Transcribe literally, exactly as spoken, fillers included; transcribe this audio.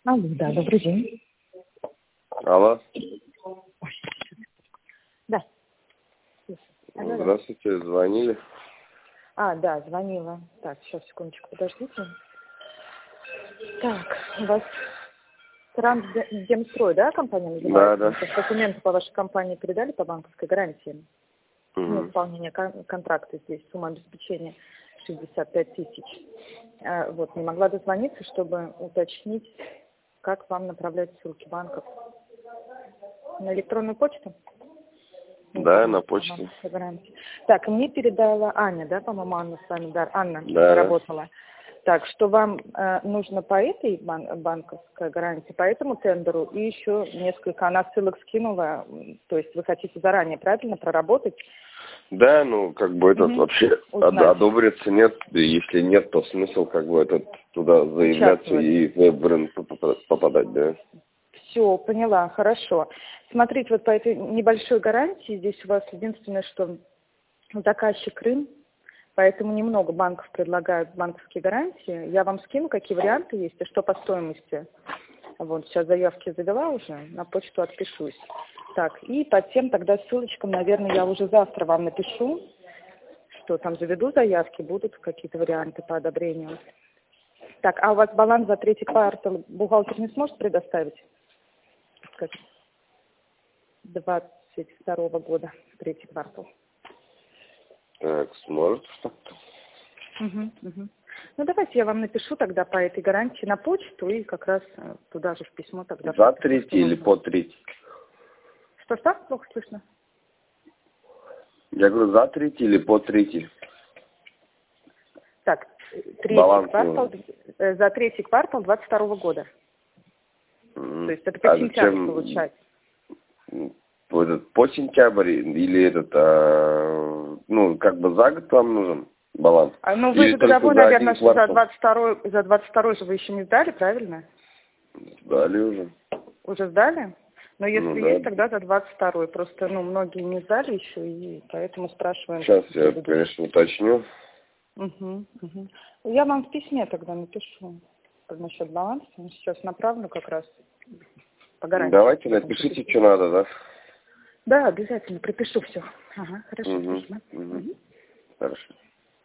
Алло, да, добрый день. Алло. Да. Алло, да. Здравствуйте, звонили. А, да, звонила. Так, сейчас, секундочку, подождите. Так, у вас Трансдемстрой, да, компания называется? Да, да. Документы по вашей компании передали по банковской гарантии? Угу. На исполнение кон- контракта здесь сумма обеспечения шестьдесят пять тысяч. А, вот, не могла дозвониться, чтобы уточнить, как вам направлять ссылки банков. На электронную почту? Да, на почту. Так, мне передала Аня, да, по-моему, Анна с вами, да, Анна Да. работала. Так, что вам э, нужно по этой бан- банковской гарантии, по этому тендеру, и еще несколько, она ссылок скинула, то есть вы хотите заранее, правильно, проработать? Да, ну, как бы этот Угу. вообще Узнать. од- одобрится, нет, если нет, то смысл как бы этот туда заявляться и в веб-бренд попадать, да. Все, поняла, хорошо. Смотрите, вот по этой небольшой гарантии, здесь у вас единственное, что заказчик Крым, поэтому немного банков предлагают банковские гарантии. Я вам скину, какие варианты есть и что по стоимости. Вот, сейчас заявки завела уже, на почту отпишусь. Так, и по тем тогда ссылочкам, наверное, я уже завтра вам напишу, что там заведу заявки, будут какие-то варианты по одобрению. Так, а у вас баланс за третий квартал бухгалтер не сможет предоставить? двадцать второго года, третий квартал. Так, сможет что-то. Угу, угу. Ну, давайте я вам напишу тогда по этой гарантии на почту и как раз э, туда же в письмо тогда. За третий или по третий? Что-что? Плохо слышно. Я говорю, за третий или по третий? Так, третий Баланс квартал, э, за третий квартал двадцать второго года. Mm. То есть это по А сентябрь зачем получается. этот, по сентябрь или этот, а, ну, как бы за год вам нужен баланс? А, ну, вы Или же только договор, за наверное, один что за квартал? двадцать второй, за двадцать второй же вы еще не сдали, правильно? Сдали уже. Уже сдали? Но если Ну, есть, да. тогда за двадцать второй. Просто, ну, многие не сдали еще, и поэтому спрашиваем. Сейчас я, конечно, уточню. Угу, угу. Я вам в письме тогда напишу насчет баланса. Сейчас направлю как раз по гарантии. Давайте напишите, что надо, да? Да, обязательно пропишу все. Ага, хорошо, Угу. спасибо. Угу. Угу. Хорошо.